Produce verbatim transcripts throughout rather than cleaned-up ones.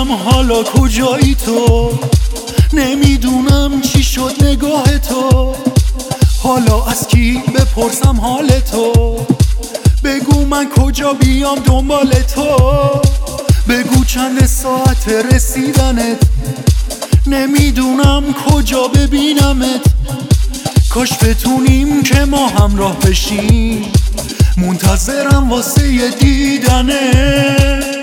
نمیدونم حالا کجایی تو، نمیدونم چی شد نگاه تو. حالا از کی بپرسم حال تو؟ بگو من کجا بیام دنبال تو. بگو چند ساعت رسیدنت، نمیدونم کجا ببینمت. کاش بتونیم که ما همراه بشیم، منتظرم واسه دیدنت.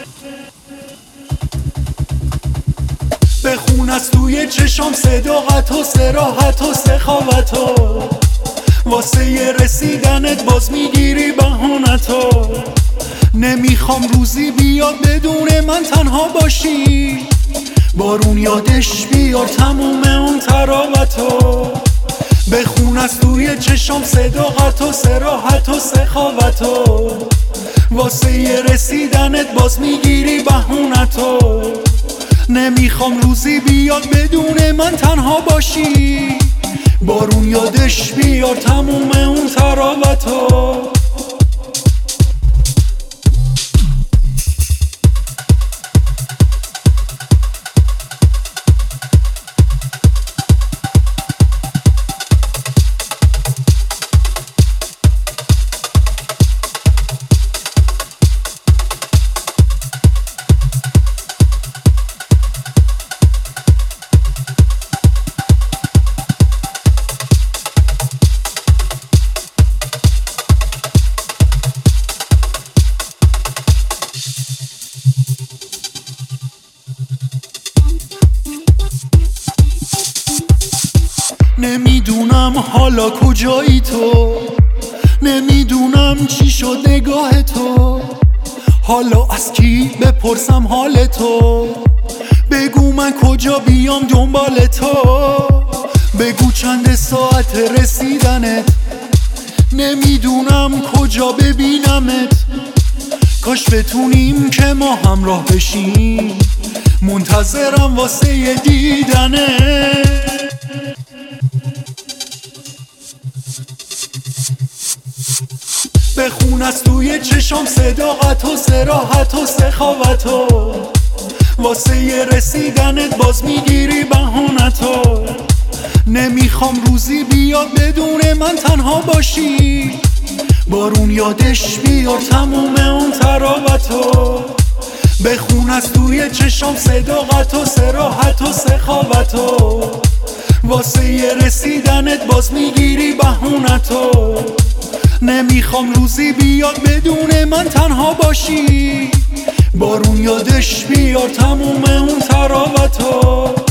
بخون از توی چشام صداقت و صراحت و سخاوتو، واسه رسیدنت باز میگیری بهانتو. نمیخوام روزی بیاد بدون من تنها باشی، بارون یادش بیار تموم اون تراوتو. بخون از توی چشام صداقت و صراحت و سخاوتو، واسه رسیدنت باز میگیری بهونتو. نمیخوام روزی بیاد بدون من تنها باشی، بارون یادش بیار تموم اون تراوتو. نمیدونم حالا کجایی تو، نمیدونم چی شد نگاه تو. حالا از کی بپرسم حال تو؟ بگو من کجا بیام دنبال تو. بگو چند ساعت رسیدنت، نمیدونم کجا ببینمت. کاش بتونیم که ما همراه بشیم، منتظرم واسه دیدنت. بخون از توی چشام صداقت و صراحت و سخاوتو، واسه رسیدنت باز میگیری بهانتو. نمیخوام روزی بیاد بدون من تنها باشی، بارون یادش بیار تموم اون تراوتو. بخون از توی چشام صداقت و صراحت و سخاوتو، واسه رسیدنت باز میگیری بهونتو. نمیخوام روزی بیاد بدون من تنها باشی، بارون یادش بیار تموم اون تراوتو.